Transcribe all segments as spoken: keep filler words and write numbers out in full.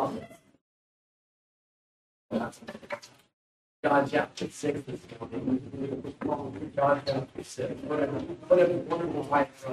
John chapter six is coming. John chapter six. What a, what a wonderful life.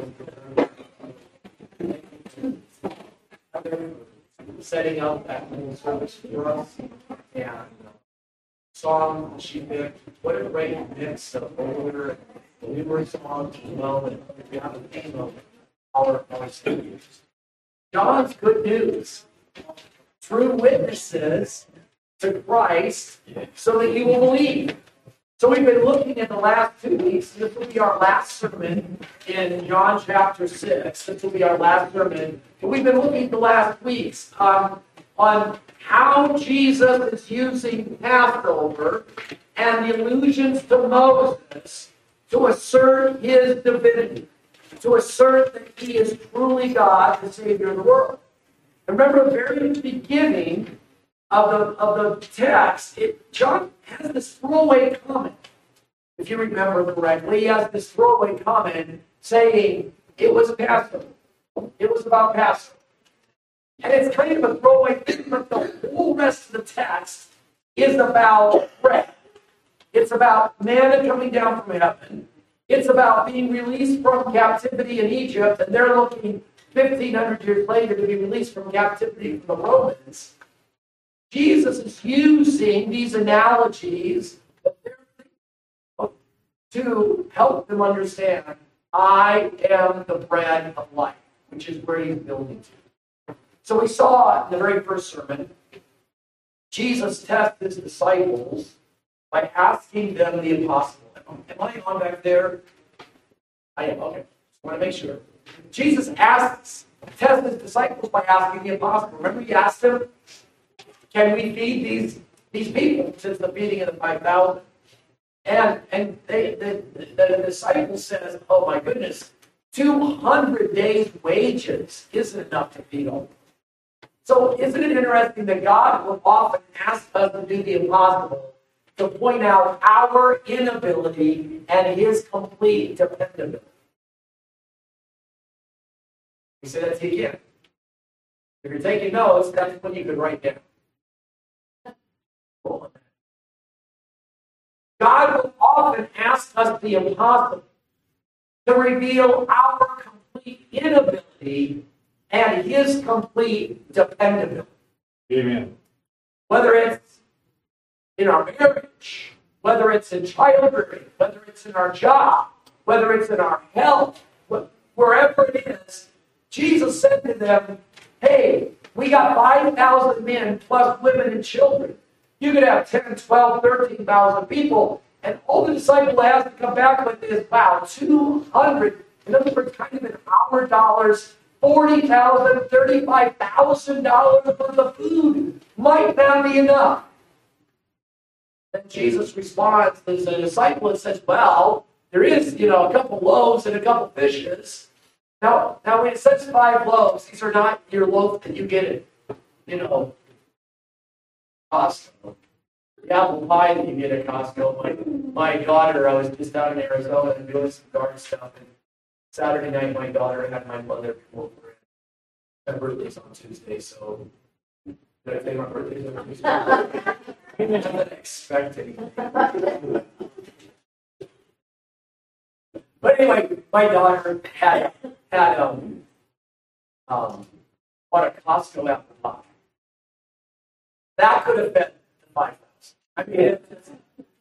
Setting up that little service for us. And song she picked. What a great mix of older and newer songs as well. And we have a theme of our, our studios. John's good news. True witnesses to Christ so that you will believe. So we've been looking at the last two weeks. This will be our last sermon in John chapter six. This will be our last sermon. And we've been looking at the last weeks um, on how Jesus is using Passover and the allusions to Moses to assert his divinity, to assert that he is truly God, the Savior of the world. And remember, very at the beginning of the of the text, it, John has this throwaway comment. If you remember correctly, he has this throwaway comment saying it was Passover. It was about Passover. And it's kind of a throwaway thing, but the whole rest of the text is about bread. It's about manna coming down from heaven. It's about being released from captivity in Egypt, and they're looking fifteen hundred years later to be released from captivity from the Romans. Jesus is using these analogies to help them understand, I am the bread of life, which is where he's building to. So we saw in the very first sermon, Jesus tests his disciples by asking them the impossible. Am I on back there? I am, okay. Just want to make sure. Jesus asks, tests his disciples by asking the impossible. Remember he asked them, can we feed these these people since the feeding of the five thousand? And and they, the, the, the disciple says, oh my goodness, two hundred days' wages isn't enough to feed all. So isn't it interesting that God will often ask us to do the impossible to point out our inability and his complete dependability? You say that to you again. If you're taking notes, that's what you could write down. God will often ask us the impossible to reveal our complete inability and his complete dependability. Amen. Whether it's in our marriage, whether it's in childbearing, whether it's in our job, whether it's in our health, wherever it is, Jesus said to them, hey, we got five thousand men plus women and children. You could have ten, twelve, thirteen thousand people, and all the disciple has to come back with is, wow, two hundred, in other words, kind of in our dollars, forty thousand dollars, thirty-five thousand dollars worth of food might not be enough. Then Jesus responds as a disciple and says, well, there is, you know, a couple loaves and a couple fishes. Now, now when it says five loaves, these are not your loaf that you get it, you know, Costco. The apple pie that you get at Costco. My, my daughter, I was just down in Arizona and doing some garden stuff, and Saturday night my daughter had my mother come over. My birthday's on Tuesday, so did I say my birthday's on Tuesday? I wasn't expecting. But anyway, my daughter had had um um bought a Costco apple pie. That could have been the five thousand. I mean, it, it's,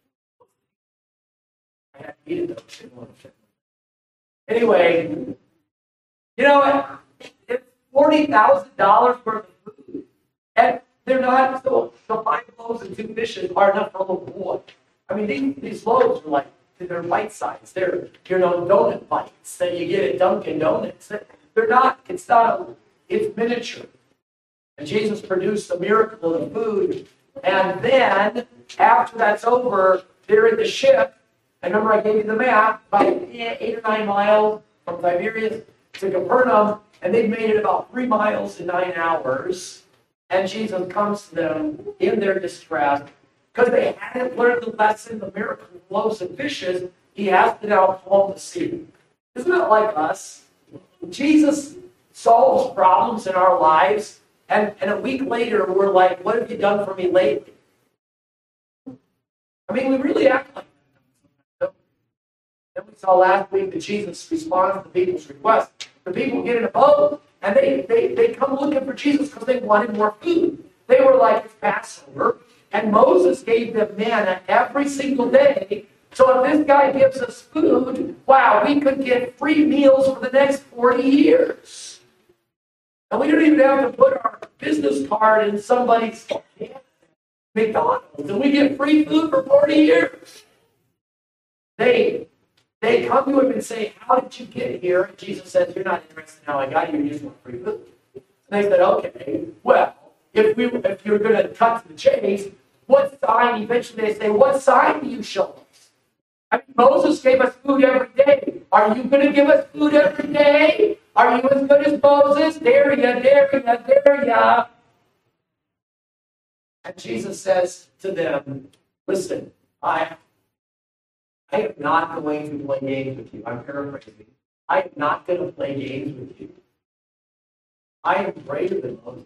I had to eat it though. Anyway, you know, it's forty thousand dollars worth of food, and they're not. So the five loaves and two fishes are enough for a little boy. I mean, these these loaves are like they're bite size. They're you know donut bites that you get at Dunkin' Donuts. They're not. It's not. A, it's miniature. And Jesus produced a miracle of food. And then, after that's over, they're in the ship. I remember I gave you the map, about eight or nine miles from Tiberias to Capernaum, and they've made it about three miles in nine hours. And Jesus comes to them in their distress, because they hadn't learned the lesson, the miracle of loaves and fishes. He has to now calm the sea. Isn't it like us? Jesus solves problems in our lives, And, and a week later, we're like, what have you done for me lately? I mean, we really act like that. Then we saw last week that Jesus responds to people's requests. The people get in a boat, and they, they, they come looking for Jesus because they wanted more food. They were like, it's Passover, and Moses gave them manna every single day. So if this guy gives us food, wow, we could get free meals for the next forty years. And we don't even have to put our business card in somebody's McDonald's, and we get free food for forty years. They, they come to him and say, how did you get here? And Jesus says, you're not interested in how I got you, you just want free food. And they said, okay, well, if, we, if you're going to cut to the chase, what sign, eventually they say, what sign do you show us? I mean, Moses gave us food every day. Are you going to give us food every day? Are you as good as Moses? Dare ya, dare ya, dare ya. And Jesus says to them, listen, I, I am not going to play games with you. I'm paraphrasing. I am not going to play games with you. I am greater than Moses.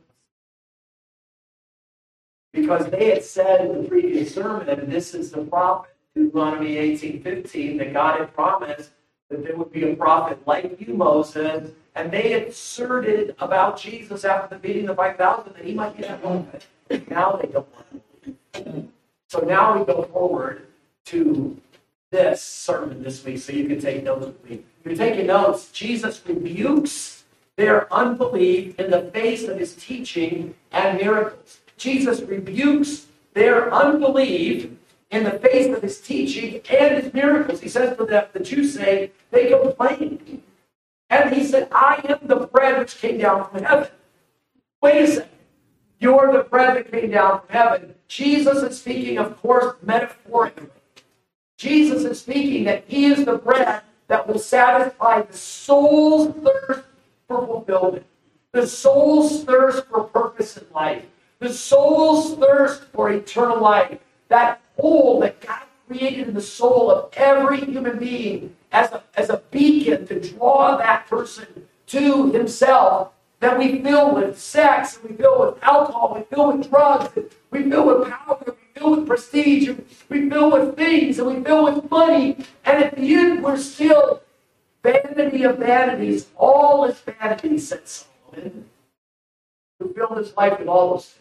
Because they had said in the previous sermon, and this is the prophet, Deuteronomy eighteen fifteen, that God had promised that there would be a prophet like you, Moses, and they had asserted about Jesus after the feeding of five thousand that he might be that moment. Now they don't want to. So now we go forward to this sermon this week, so you can take notes with me. If you're taking notes, Jesus rebukes their unbelief in the face of his teaching and miracles. Jesus rebukes their unbelief in the face of his teaching and his miracles. He says to them, the Jews say, they complain. And he said, I am the bread which came down from heaven. Wait a second. You're the bread that came down from heaven. Jesus is speaking, of course, metaphorically. Jesus is speaking that he is the bread that will satisfy the soul's thirst for fulfillment. The soul's thirst for purpose in life. The soul's thirst for eternal life. That hole that God created in the soul of every human being as a, as a beacon to draw that person to himself, that we fill with sex, and we fill with alcohol, we fill with drugs, we fill with power, we fill with prestige, we fill with things, and we fill with money. And at the end, we're still vanity of vanities. All is vanity, said Solomon, who filled his life with all those things.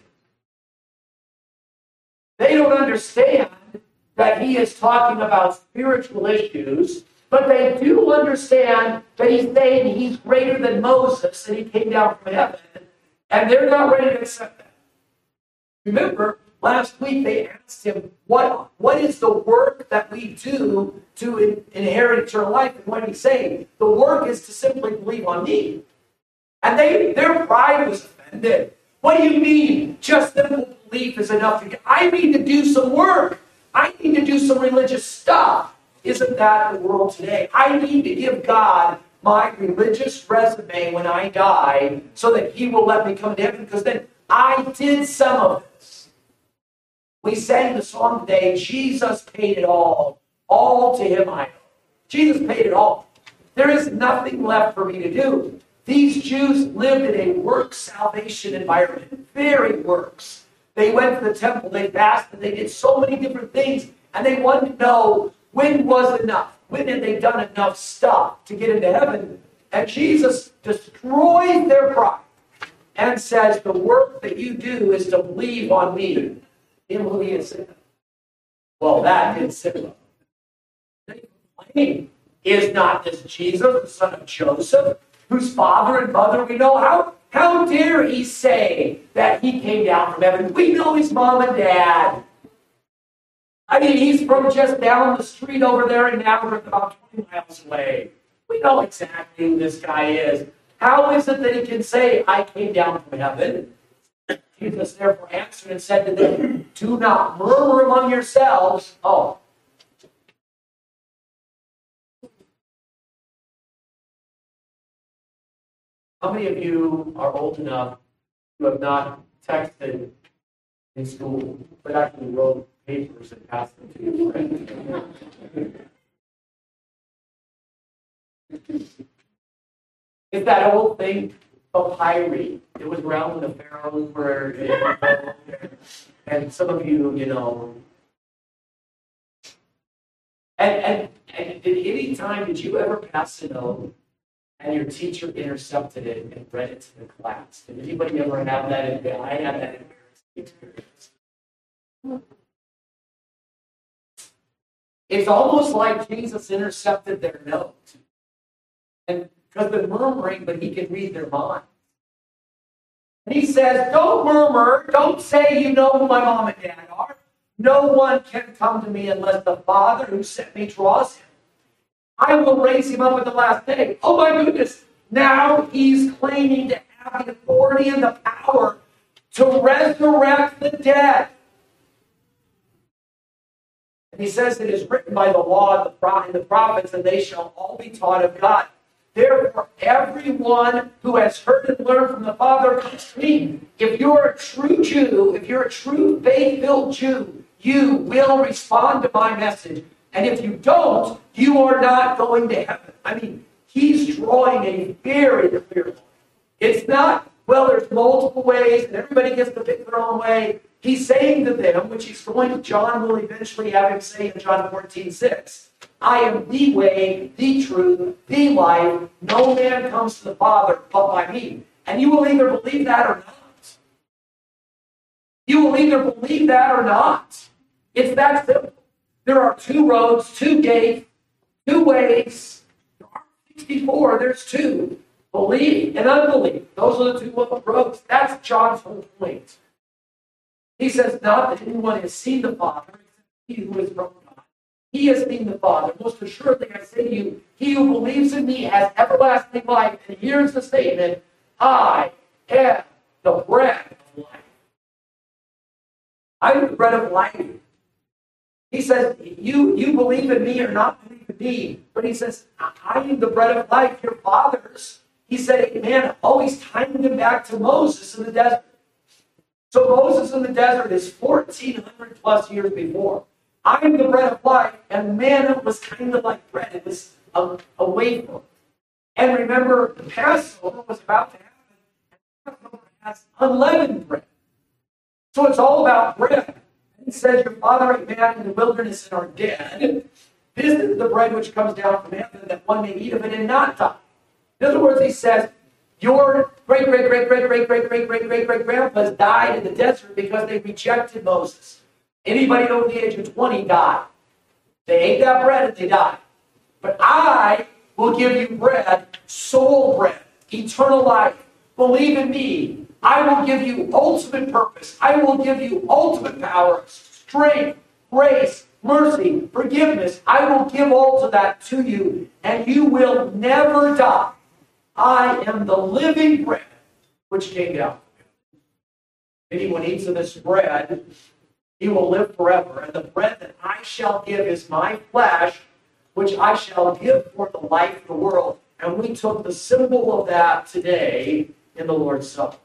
They don't understand that he is talking about spiritual issues, but they do understand that he's saying he's greater than Moses and he came down from heaven, and they're not ready to accept that. Remember, last week they asked him, what, what is the work that we do to in, inherit eternal life? And what did he say? The work is to simply believe on me. And they, their pride was offended. What do you mean just simple belief is enough to get? I need to do some work. I need to do some religious stuff. Isn't that the world today? I need to give God my religious resume when I die so that he will let me come to heaven, because then I did some of this. We sang the song today, Jesus paid it all. All to him I owe. Jesus paid it all. There is nothing left for me to do. These Jews lived in a work salvation environment, very works. They went to the temple, they fasted, they did so many different things, and they wanted to know, when was enough? When had they done enough stuff to get into heaven? And Jesus destroys their pride and says, the work that you do is to believe on me, in who he is. Well, that didn't sit well. They complain, is not this Jesus, the son of Joseph, whose father and mother we know? How, how dare he say that he came down from heaven? We know his mom and dad. I mean, he's from just down the street over there in Nazareth, about twenty miles away. We know exactly who this guy is. How is it that he can say, I came down from heaven? Jesus therefore answered and said to them, do not murmur among yourselves. Oh. How many of you are old enough who have not texted in school, but actually wrote papers and passed them to your friends? It's that old thing. papyri. It was around when the pharaohs were, you know, and some of you, you know, and, and, and at any time did you ever pass a note and your teacher intercepted it and read it to the class? Did anybody ever have that? I had that experience. It's almost like Jesus intercepted their note. And because they're murmuring, but he can read their mind. And he says, don't murmur. Don't say you know who my mom and dad are. No one can come to me unless the Father who sent me draws him. I will raise him up at the last day. Oh my goodness. Now he's claiming to have the authority and the power to resurrect the dead. And he says it is written by the law and the prophets, and they shall all be taught of God. Therefore, everyone who has heard and learned from the Father comes to me. If you're a true Jew, if you're a true faith-filled Jew, you will respond to my message. And if you don't, you are not going to heaven. I mean, he's drawing a very clear line. It's not, well, there's multiple ways, and everybody gets to pick their own way. He's saying to them, which he's going to, John will eventually have him say in John fourteen six, I am the way, the truth, the life. No man comes to the Father but by me. And you will either believe that or not. You will either believe that or not. It's that simple. There are two roads, two gates, two ways. There are sixty-four, there's two. Belief and unbelief. Those are the two roads. That's John's whole point. He says, not that anyone has seen the Father, except he who is from God. He has seen the Father. Most assuredly, I say to you, he who believes in me has everlasting life. And here's the statement, I am the bread of life. I am the bread of life. He says, you, you believe in me or not believe in me. But he says, I am the bread of life. Your fathers, he said, man, always tying them back to Moses in the desert. So Moses in the desert is fourteen hundred plus years before. I am the bread of life, and manna was kind of like bread. It was a, a wafer. And remember, the Passover was about to happen. Passover has unleavened bread. So it's all about bread. And he says, your father ate manna in the wilderness and are dead. This is the bread which comes down from heaven, that one may eat of it and not die. In other words, he says, your great, great, great, great, great, great, great, great, great, great grandpas died in the desert because they rejected Moses. Anybody over the age of twenty died. They ate that bread and they died. But I will give you bread, soul bread, eternal life. Believe in me. I will give you ultimate purpose. I will give you ultimate power, strength, grace, mercy, forgiveness. I will give all to that to you, and you will never die. I am the living bread which came down. If anyone eats of this bread, he will live forever. And the bread that I shall give is my flesh, which I shall give for the life of the world. And we took the symbol of that today in the Lord's Supper.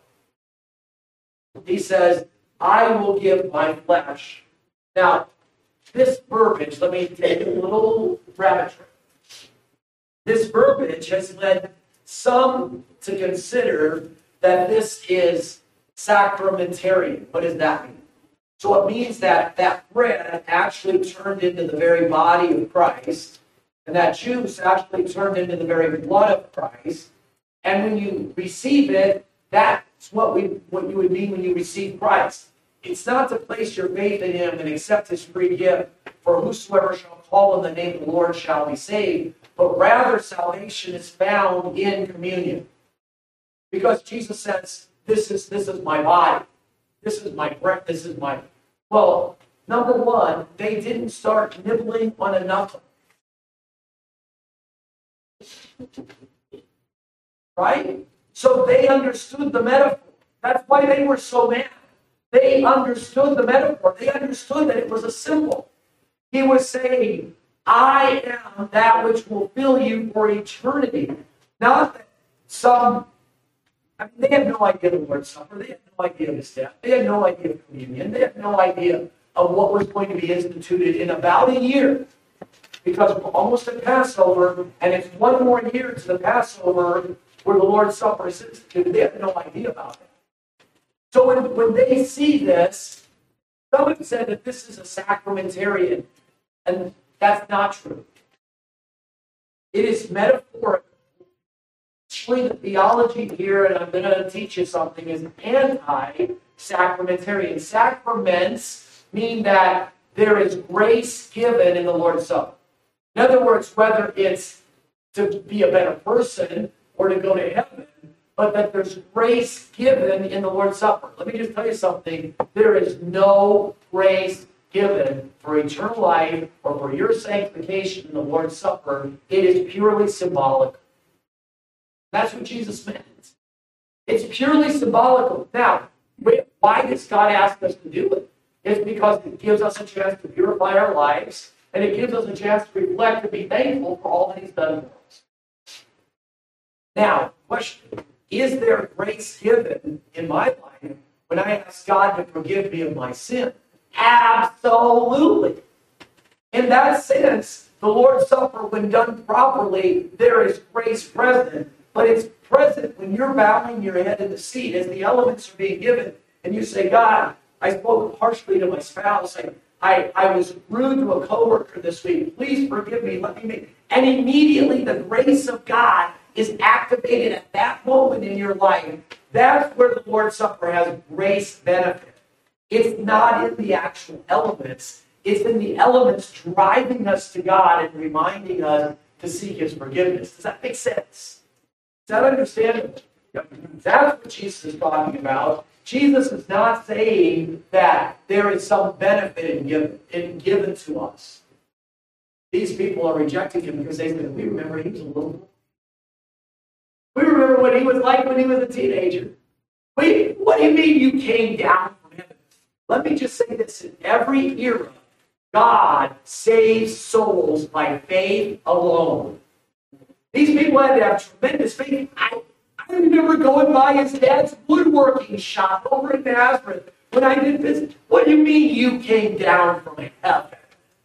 He says, I will give my flesh. Now, this verbiage, let me take a little rabbit trail. This verbiage has led some to consider that this is sacramentarian. What does that mean? So it means that that bread actually turned into the very body of Christ, and that juice actually turned into the very blood of Christ. And when you receive it, that's what we what you would mean when you receive Christ. It's not to place your faith in him and accept his free gift, for whosoever shall call on the name of the Lord shall be saved, but rather salvation is found in communion. Because Jesus says, this is this is my body. This is my breath. This is my... Well, number one, they didn't start nibbling on a knuckle. Right? So they understood the metaphor. That's why they were so mad. They understood the metaphor. They understood that it was a symbol. He was saying, I am that which will fill you for eternity. Not that some... I mean, they had no idea of the Lord's Supper. They had no idea of his death. They had no idea of communion. They had no idea of what was going to be instituted in about a year. Because we're almost at Passover, and it's one more year to the Passover where the Lord's Supper is instituted. They have no idea about it. So when, when they see this, some have said that this is a sacramentarian, and that's not true. It is metaphorical. Actually, the theology here, and I'm going to teach you something, is anti-sacramentarian. Sacraments mean that there is grace given in the Lord's Supper. In other words, whether it's to be a better person or to go to heaven, but that there's grace given in the Lord's Supper. Let me just tell you something. There is no grace given for eternal life or for your sanctification in the Lord's Supper. It is purely symbolic. That's what Jesus meant. It's purely symbolical. Now, why does God ask us to do it? It's because it gives us a chance to purify our lives, and it gives us a chance to reflect and be thankful for all that He's done for us. Now, question, is there grace given in my life when I ask God to forgive me of my sin? Absolutely. In that sense, the Lord's Supper, when done properly, there is grace present. But it's present when you're bowing your head in the seat as the elements are being given. And you say, God, I spoke harshly to my spouse. I, I, I was rude to a coworker this week. Please forgive me. Let me make. And immediately the grace of God is activated at that moment in your life. That's where the Lord's Supper has grace benefit. It's not in the actual elements. It's in the elements driving us to God and reminding us to seek His forgiveness. Does that make sense? Is that understandable? That's what Jesus is talking about. Jesus is not saying that there is some benefit in given, in given to us. These people are rejecting Him because they said, we remember He was a little boy. We remember what He was like when He was a teenager. Wait, what do you mean you came down from heaven? Let me just say this. In every era, God saves souls by faith alone. These people had to have tremendous faith. I, I remember going by his dad's woodworking shop over in Nazareth when I did business. What do you mean you came down from heaven?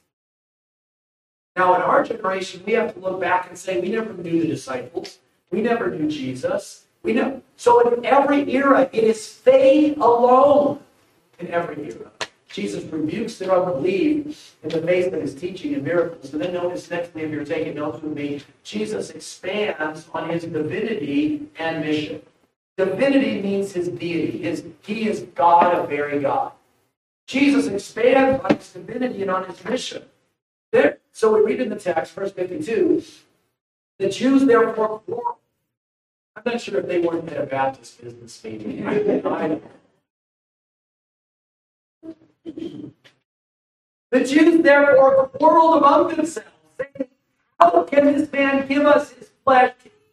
Now, in our generation, we have to look back and say, we never knew the disciples. We never knew Jesus. We know. So in every era, it is faith alone. In every era. Jesus rebukes their unbelief in the face of His teaching and miracles. And then notice nextly, if you're taking notes with me, Jesus expands on His divinity and mission. Divinity means His deity. His, he is God, a very God. Jesus expands on His divinity and on His mission. There, so we read in the text, verse fifty-two, the Jews therefore quarreled. I'm not sure if they weren't at a Baptist business meeting. I don't know. The Jews therefore quarreled among themselves, saying, how can this man give us his flesh?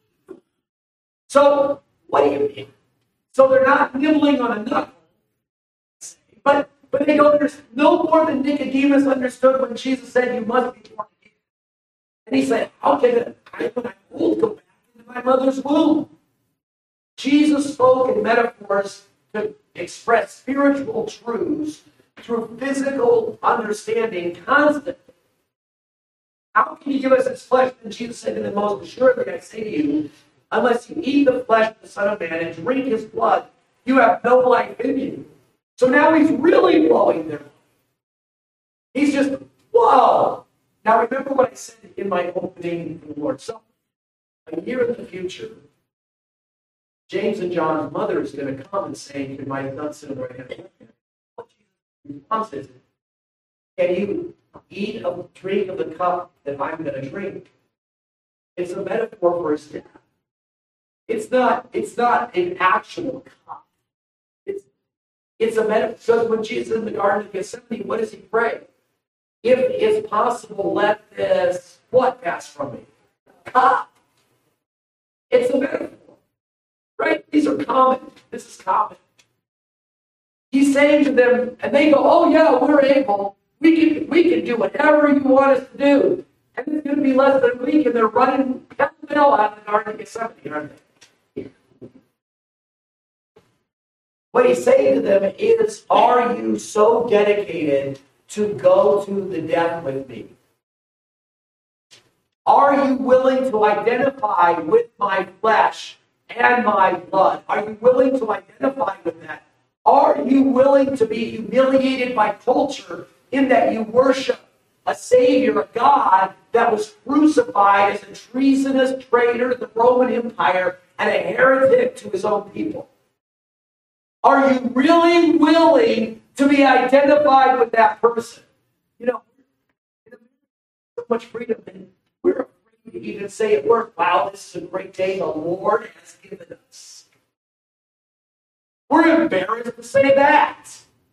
So, what do you mean? So they're not nibbling on a knuckle, but, but they don't understand. No more than Nicodemus understood when Jesus said, you must be born again. And he said, how can I, when I'm old, go back into my mother's womb? Jesus spoke in metaphors to express spiritual truths through physical understanding constantly. How can He give us His flesh? And Jesus said to them, most assuredly I say to you, unless you eat the flesh of the Son of Man and drink His blood, you have no life in you. So now He's really blowing their mind. He's just, whoa. Now remember what I said in my opening for the Lord's Supper. A year in the future, James and John's mother is going to come and say, can my son sit on the right hand of the response is, can you eat of drink of the cup that I'm going to drink? It's a metaphor for His death. It's not, it's not an actual cup. It's, it's a metaphor. So when Jesus is in the Garden of Gethsemane, what does He pray? If it's possible, let this what pass from me? Cup. It's a metaphor. Right? These are common. This is common. He's saying to them, and they go, oh yeah, we're able. We can, we can do whatever you want us to do. And it's going to be less than a week, and they're running hell out of the Garden of Gethsemane, aren't they? What He's saying to them is, are you so dedicated to go to the death with me? Are you willing to identify with my flesh and my blood. Are you willing to identify with that? Are you willing to be humiliated by culture in that you worship a Savior, a God that was crucified as a treasonous traitor to the Roman Empire and a heretic to his own people? Are you really willing to be identified with that person? You know, so much freedom, and we're afraid to even say at work, wow, this is a great day the Lord has given us. We're embarrassed to say that.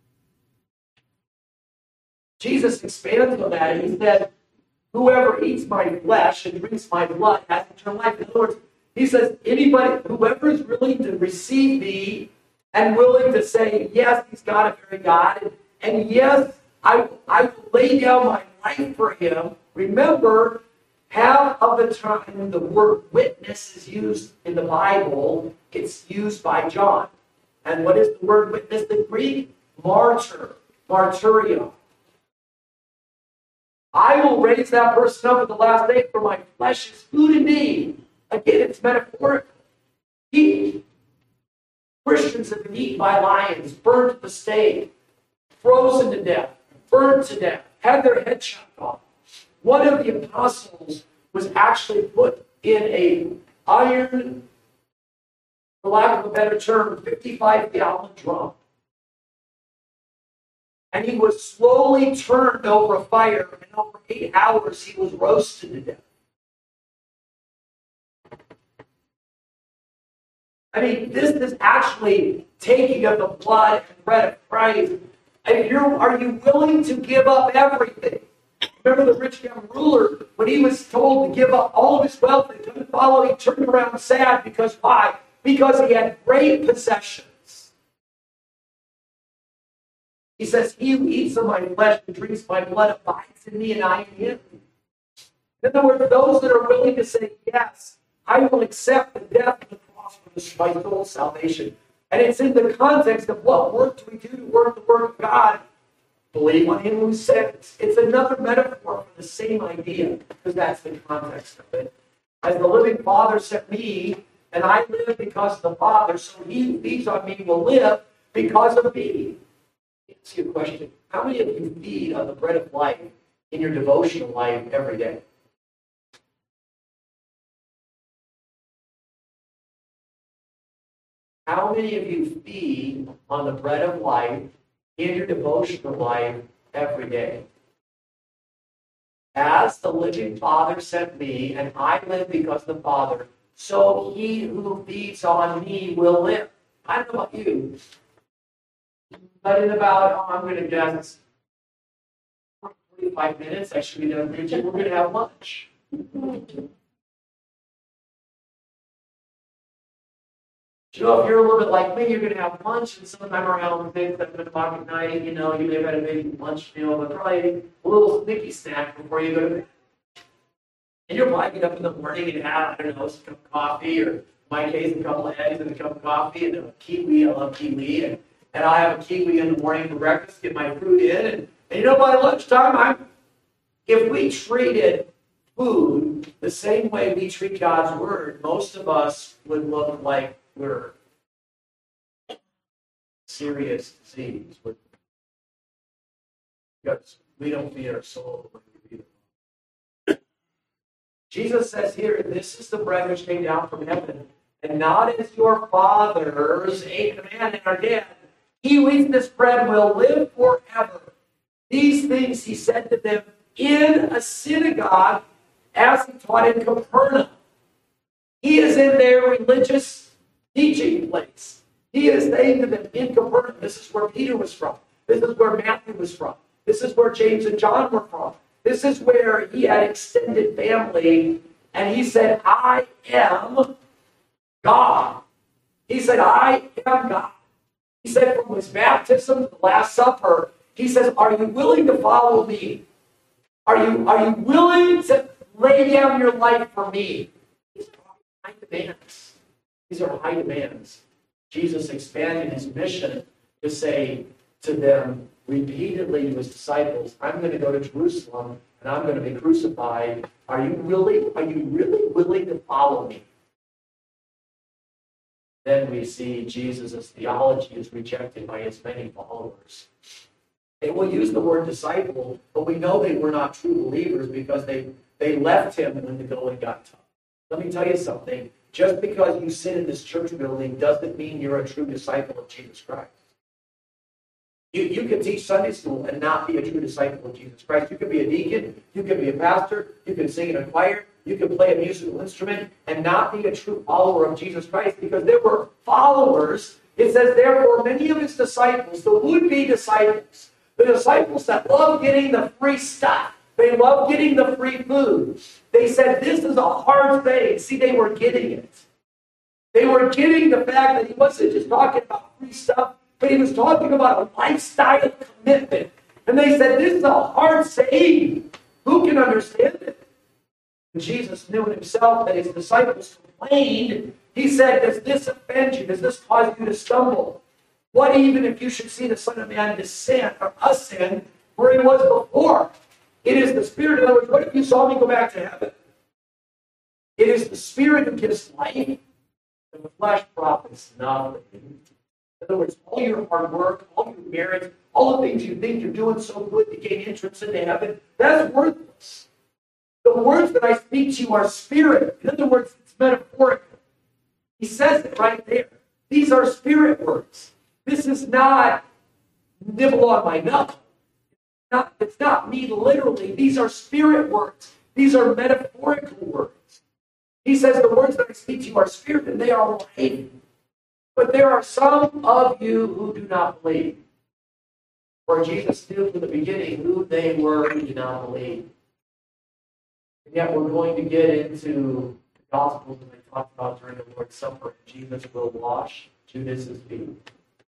Jesus expands on that, and he said, whoever eats my flesh and drinks my blood has eternal life. In other words, he says, anybody, whoever is willing to receive me and willing to say, yes, he's God, a very God, and, and yes, I, I will lay down my life for him. Remember, half of the time the word witness is used in the Bible, it's used by John. And what is the word witness in Greek? Martyr, martyrio. I will raise that person up at the last day, for my flesh is food indeed. Again, it's metaphorical. Eat. Christians have been eaten by lions, burned at the stake, frozen to death, burned to death, had their head chopped off. One of the apostles was actually put in a iron, for lack of a better term, fifty-five gallon drum. And he was slowly turned over a fire, and over eight hours he was roasted to death. I mean, this is actually taking of the blood and bread of Christ. And you're, are you willing to give up everything? Remember the rich young ruler, when he was told to give up all of his wealth and couldn't follow, he turned around sad because why? Because he had great possessions. He says, he who eats of my flesh and drinks my blood abides in me and I in him. In other words, those that are willing to say, yes, I will accept the death of the cross for my soul's salvation. And it's in the context of what work do we do to work the work of God? Believe on him who sent us. It's another metaphor for the same idea, because that's the context of it. As the living Father sent me, and I live because of the Father, so he who feeds on me will live because of me. Let me ask you a question. How many of you feed on the bread of life in your devotional life every day? How many of you feed on the bread of life in your devotional life every day? As the living Father sent me, and I live because of the Father, so he who feeds on me will live. I don't know about you, but in about, oh, I'm going to guess, forty-five minutes, I should be done preaching, we're going to have lunch. You know, if you're a little bit like me, you're going to have lunch, and sometime around six, seven o'clock at night, you know, you may have had a big lunch meal, but probably a little sneaky snack before you go to bed. And you'll probably get up in the morning and have, I don't know, a cup of coffee, or in my case, a couple of eggs and a cup of coffee, and a kiwi. I love kiwi. And, and I'll have a kiwi in the morning for breakfast, get my fruit in. And, and you know, by lunchtime, I'm, if we treated food the same way we treat God's Word, most of us would look like we're serious disease. Because we don't feed our soul like we feed it. Jesus says here, this is the bread which came down from heaven, and not as your fathers ate the manna and are dead. He who eats this bread will live forever. These things he said to them in a synagogue as he taught in Capernaum. He is in their religious teaching place. He is saying to them in Capernaum. This is where Peter was from. This is where Matthew was from. This is where James and John were from. This is where he had extended family. And he said, I am God. He said, I am God. He said from his baptism to the Last Supper, he says, are you willing to follow me? Are you, are you willing to lay down your life for me? These are high demands. These are high demands. Jesus expanded his mission to say to them repeatedly, to his disciples, I'm going to go to Jerusalem and I'm going to be crucified. Are you really, are you really willing to follow me? then we see Jesus' theology is rejected by his many followers. They will use the word disciple, but we know they were not true believers because they, they left him when the going got tough. Let me tell you something. Just because you sit in this church building doesn't mean you're a true disciple of Jesus Christ. You, you can teach Sunday school and not be a true disciple of Jesus Christ. You can be a deacon, you can be a pastor, you can sing in a choir, you can play a musical instrument and not be a true follower of Jesus Christ, because there were followers. It says, therefore, many of his disciples, the would-be disciples, the disciples that love getting the free stuff, they love getting the free food. They said, this is a hard thing. See, they were getting it. They were getting the fact that he wasn't just talking about free stuff, but he was talking about a lifestyle commitment. And they said, this is a hard saying. Who can understand it? And Jesus knew in himself that his disciples complained. He said, does this offend you? Does this cause you to stumble? What even if you should see the Son of Man descend or ascend where he was before? It is the Spirit. In other words, what if you saw me go back to heaven? It is the Spirit who gives life, and the flesh profits nothing. In other words, all your hard work, all your merits, all the things you think you're doing so good to gain entrance into heaven, that's worthless. The words that I speak to you are spirit. In other words, it's metaphorical. He says it right there. These are spirit words. This is not nibble on my knuckle. Not, it's not me literally. These are spirit words. These are metaphorical words. He says the words that I speak to you are spirit and they are life. But there are some of you who do not believe. For Jesus knew from the beginning who they were who did not believe. And yet we're going to get into the Gospels that I talked about during the Lord's Supper. Jesus will wash Judas's feet.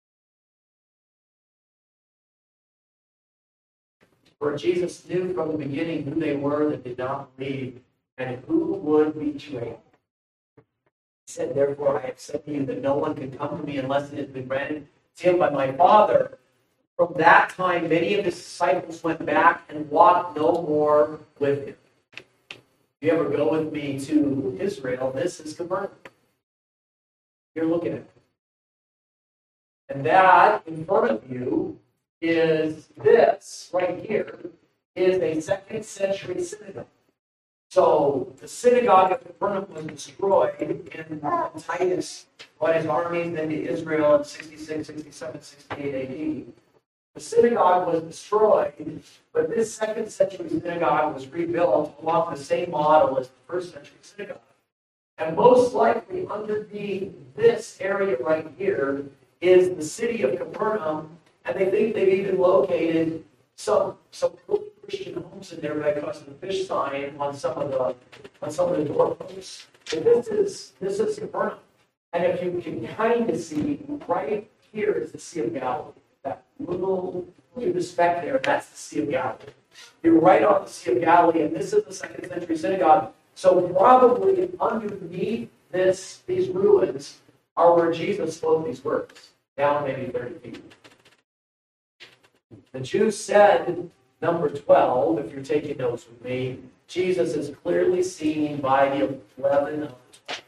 For Jesus knew from the beginning who they were that did not believe and who would betray him. He said, therefore, I have said to you that no one can come to me unless it has been granted to him by my Father. From that time, many of his disciples went back and walked no more with him. If you ever go with me to Israel, this is Capernaum. You're looking at it. And that in front of you is this right here is a second century synagogue. So the synagogue of Capernaum was destroyed in Titus by his armies into Israel in sixty-six, sixty-seven, sixty-eight A D. The synagogue was destroyed, but this second century synagogue was rebuilt along the same model as the first century synagogue. And most likely underneath this area right here is the city of Capernaum. And they think they've even located some some early Christian homes in there because of the fish sign on some of the on some of the doorposts. And this is this is Capernaum. And if you can kind of see, right here is the Sea of Galilee. That little little speck there, that's the Sea of Galilee. You're right on the Sea of Galilee, and this is the second century synagogue. So probably underneath this these ruins are where Jesus spoke these words, down maybe thirty feet. The Jews said, number twelve, if you're taking notes with me, Jesus is clearly seen by the eleven of the twelve.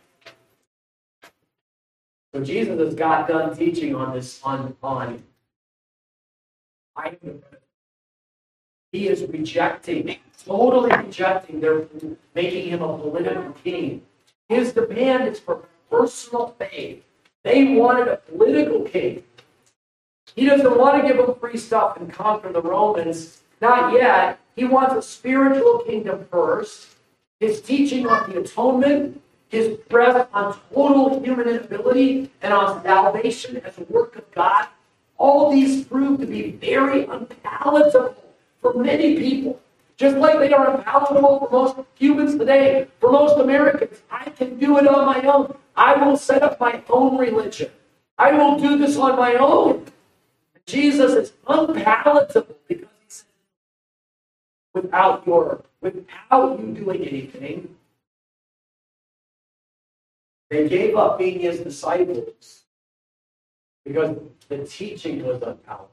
So Jesus has got done teaching on this, on, on he is rejecting, totally rejecting their, making him a political king. His demand is for personal faith. They wanted a political king. He doesn't want to give them free stuff and conquer the Romans. Not yet. He wants a spiritual kingdom first. His teaching on the atonement, his press on total human inability and on salvation as a work of God, all these prove to be very unpalatable for many people. Just like they are unpalatable for most humans today, for most Americans. I can do it on my own. I will set up my own religion. I will do this on my own. Jesus is unpalatable because he says, without your, without you doing anything, they gave up being his disciples because the teaching was unpalatable.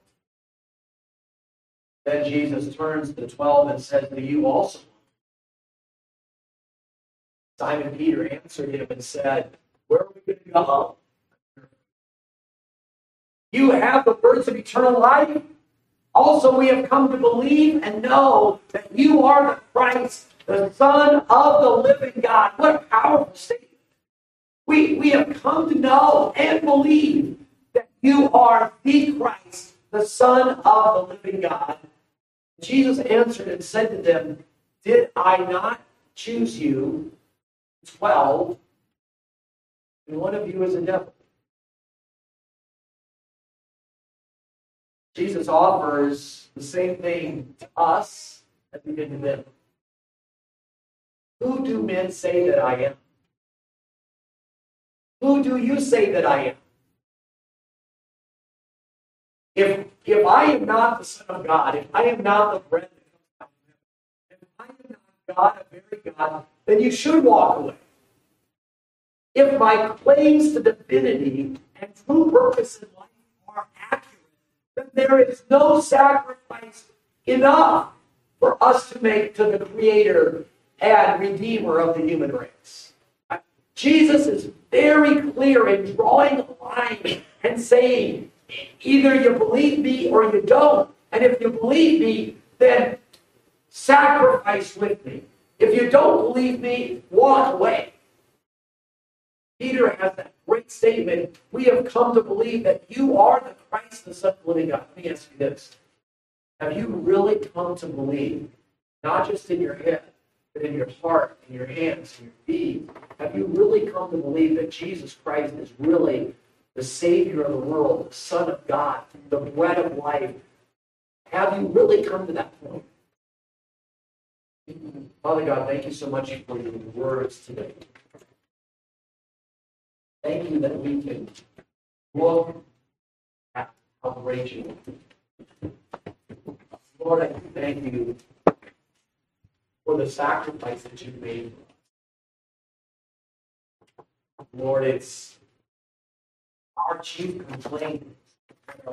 Then Jesus turns to the twelve and says, do you also? Simon Peter answered him and said, where are we going to go? You have the words of eternal life. Also, we have come to believe and know that you are the Christ, the Son of the living God. What a powerful statement. We, we have come to know and believe that you are the Christ, the Son of the living God. Jesus answered and said to them, did I not choose you, twelve, and one of you is a devil? Jesus offers the same thing to us as he did to them. Who do men say that I am? Who do you say that I am? If, if I am not the Son of God, if I am not the bread that comes down from heaven, if I am not God, a very God, then you should walk away. If my claims to divinity and true purpose in life are accurate, then there is no sacrifice enough for us to make to the Creator and Redeemer of the human race. Jesus is very clear in drawing a line and saying, either you believe me or you don't. And if you believe me, then sacrifice with me. If you don't believe me, walk away. Peter has that great statement, we have come to believe that you are the Christ, the Son of the living God. Let me ask you this. Have you really come to believe, not just in your head, but in your heart, in your hands, in your feet, have you really come to believe that Jesus Christ is really the Savior of the world, the Son of God, the bread of life? Have you really come to that point? Father God, thank you so much for your words today. Thank you that we can look at how great you are. Lord, I thank you for the sacrifice that you made for us. Lord, it's our chief complaint